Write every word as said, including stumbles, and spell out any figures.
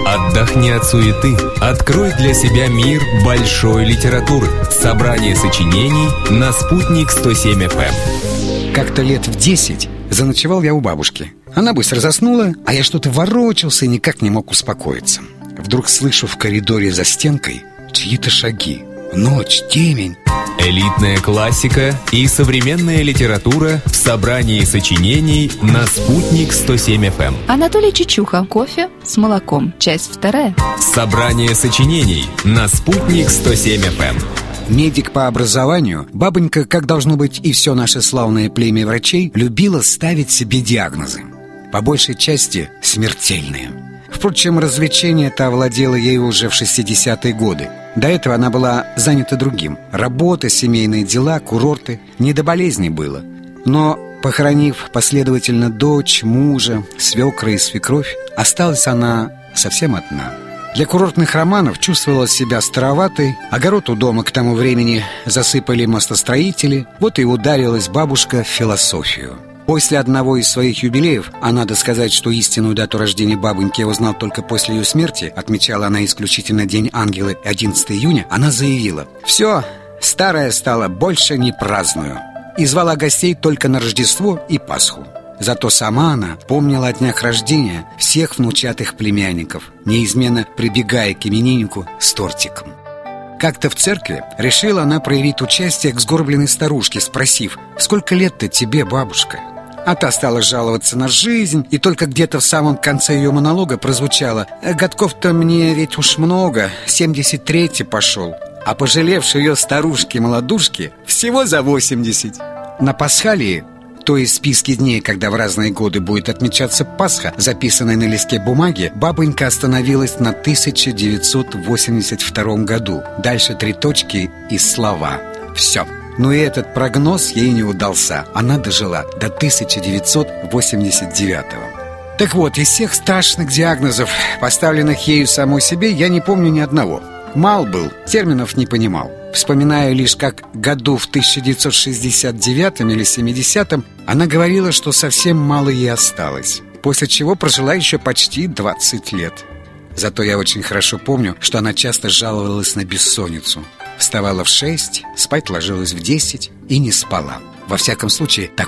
Отдохни от суеты. Открой для себя мир большой литературы. Собрание сочинений на «Спутник сто семь эф эм». Как-то лет в десять заночевал я у бабушки. Она быстро заснула, а я что-то ворочался и никак не мог успокоиться. Вдруг слышу в коридоре за стенкой чьи-то шаги. Ночь, темень. Элитная классика и современная литература в собрании сочинений на «Спутник сто семь эф эм». Анатолий Чичуха. Кофе с молоком. Часть вторая. Собрание сочинений на «Спутник сто семь эф эм». Медик по образованию, бабонька, как должно быть и все наше славное племя врачей, любила ставить себе диагнозы. По большей части смертельные. Впрочем, развлечение-то овладело ею уже в шестидесятые годы. До этого она была занята другим. Работа, семейные дела, курорты. Не до болезней было. Но, похоронив последовательно дочь, мужа, свекра и свекровь, осталась она совсем одна. Для курортных романов чувствовала себя староватой. Огород у дома к тому времени засыпали мостостроители. Вот и ударилась бабушка в философию. После одного из своих юбилеев, а надо сказать, что истинную дату рождения бабоньки я узнал только после ее смерти, отмечала она исключительно День ангела одиннадцатого июня, она заявила: «Все, старая стала, больше не праздную». И звала гостей только на Рождество и Пасху. Зато сама она помнила о днях рождения всех внучатых племянников, неизменно прибегая к имениннику с тортиком. Как-то в церкви решила она проявить участие к сгорбленной старушке, спросив: «Сколько лет-то тебе, бабушка?» А та стала жаловаться на жизнь, и только где-то в самом конце ее монолога прозвучало: «Годков-то мне ведь уж много, семьдесят третий пошел». А пожалевшие ее старушки-молодушки всего за восемьдесят. На Пасхалии, то есть в списке дней, когда в разные годы будет отмечаться Пасха, записанной на листке бумаги, бабонька остановилась на тысяча девятьсот восемьдесят втором году. Дальше три точки и слова. Все. Но и этот прогноз ей не удался. Она дожила до тысяча девятьсот восемьдесят девятого. Так вот, из всех страшных диагнозов, поставленных ею самой себе, я не помню ни одного. Мал был, терминов не понимал. Вспоминаю лишь, как году в тысяча девятьсот шестьдесят девятом или семидесятом она говорила, что совсем мало ей осталось, после чего прожила еще почти двадцать лет. Зато я очень хорошо помню, что она часто жаловалась на бессонницу. Вставала в шесть, спать ложилась в десять и не спала. Во всяком случае, так